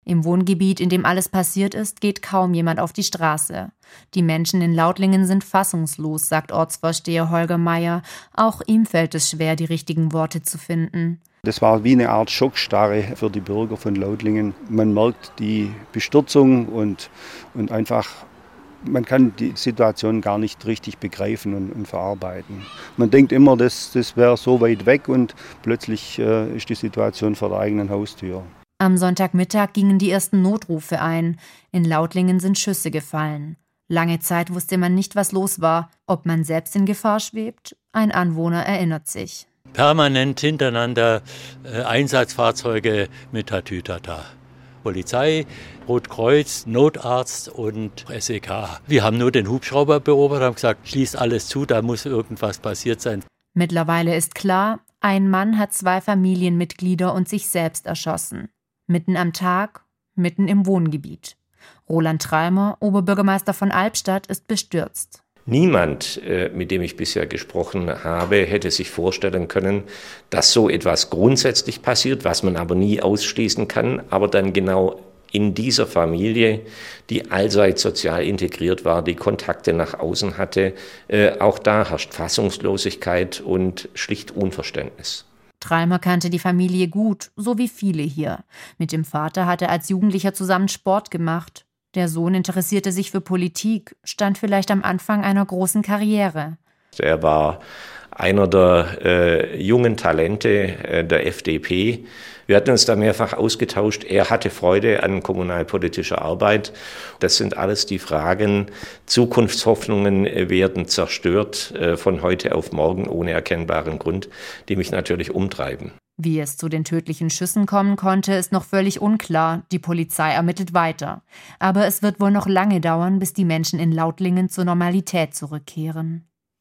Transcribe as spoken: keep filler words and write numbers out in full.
Im Wohngebiet, in dem alles passiert ist, geht kaum jemand auf die Straße. Die Menschen in Lautlingen sind fassungslos, sagt Ortsvorsteher Holger Meier. Auch ihm fällt es schwer, die richtigen Worte zu finden. Das war wie eine Art Schockstarre für die Bürger von Lautlingen. Man merkt die Bestürzung und, und einfach, man kann die Situation gar nicht richtig begreifen und, und verarbeiten. Man denkt immer, das, das wäre so weit weg und plötzlich äh, ist die Situation vor der eigenen Haustür. Am Sonntagmittag gingen die ersten Notrufe ein. In Lautlingen sind Schüsse gefallen. Lange Zeit wusste man nicht, was los war, ob man selbst in Gefahr schwebt. Ein Anwohner erinnert sich. Permanent hintereinander äh, Einsatzfahrzeuge mit Tatütata. Polizei, Rotkreuz, Notarzt und S E K. Wir haben nur den Hubschrauber beobachtet und haben gesagt, schließt alles zu, da muss irgendwas passiert sein. Mittlerweile ist klar, ein Mann hat zwei Familienmitglieder und sich selbst erschossen. Mitten am Tag, mitten im Wohngebiet. Roland Treimer, Oberbürgermeister von Albstadt, ist bestürzt. Niemand, mit dem ich bisher gesprochen habe, hätte sich vorstellen können, dass so etwas grundsätzlich passiert, was man aber nie ausschließen kann, aber dann genau in dieser Familie, die allseits sozial integriert war, die Kontakte nach außen hatte, auch da herrscht Fassungslosigkeit und schlicht Unverständnis. Treimer kannte die Familie gut, so wie viele hier. Mit dem Vater hat er als Jugendlicher zusammen Sport gemacht. Der Sohn interessierte sich für Politik, stand vielleicht am Anfang einer großen Karriere. Er war einer der äh, jungen Talente äh, der F D P. Wir hatten uns da mehrfach ausgetauscht. Er hatte Freude an kommunalpolitischer Arbeit. Das sind alles die Fragen. Zukunftshoffnungen werden zerstört äh, von heute auf morgen ohne erkennbaren Grund, die mich natürlich umtreiben. Wie es zu den tödlichen Schüssen kommen konnte, ist noch völlig unklar. Die Polizei ermittelt weiter. Aber es wird wohl noch lange dauern, bis die Menschen in Lautlingen zur Normalität zurückkehren.